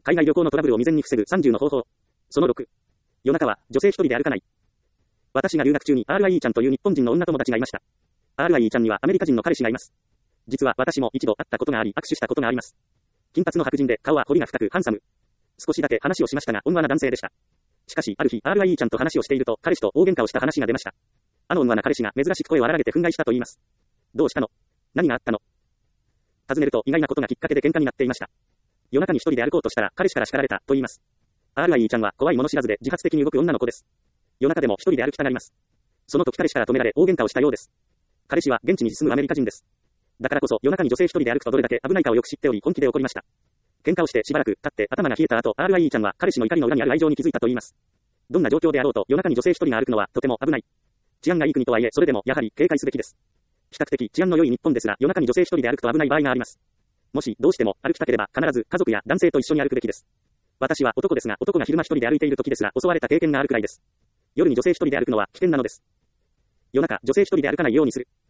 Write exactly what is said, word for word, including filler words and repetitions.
海外旅行のトラブルを未然に防ぐさんじゅうの方法。そのろく。夜中は女性一人で歩かない。私が留学中に アールアイイー ちゃんという日本人の女友達がいました。アールアイイー ちゃんにはアメリカ人の彼氏がいます。実は私も一度会ったことがあり握手したことがあります。金髪の白人で顔は彫りが深くハンサム。少しだけ話をしましたが温和な男性でした。しかしある日 アールアイイー ちゃんと話をしていると彼氏と大喧嘩をした話が出ました。あの温和な彼氏が珍しく声を荒らげて憤慨したと言います。どうしたの？何があったの？尋ねると意外なことがきっかけで喧嘩になっていました。夜中に一人で歩こうとしたら彼氏から叱られたと言います。アールアイイー ちゃんは怖いもの知らずで自発的に動く女の子です。夜中でも一人で歩きたがります。その時彼氏から止められ大喧嘩をしたようです。彼氏は現地に住むアメリカ人です。だからこそ夜中に女性一人で歩くとどれだけ危ないかをよく知っており本気で怒りました。喧嘩をしてしばらく経って頭が冷えた後 アールアイイー ちゃんは彼氏の怒りの裏にある愛情に気づいたと言います。どんな状況であろうと夜中に女性一人が歩くのはとても危ない。治安がいい国とはいえそれでもやはり警戒すべきです。比較的治安の良い日本ですが夜中に女性一人で歩くと危ない場合があります。もしどうしても歩きたければ必ず家族や男性と一緒に歩くべきです。私は男ですが男が昼間一人で歩いている時ですが襲われた経験があるくらいです。夜に女性一人で歩くのは危険なのです。夜中女性一人で歩かないようにする。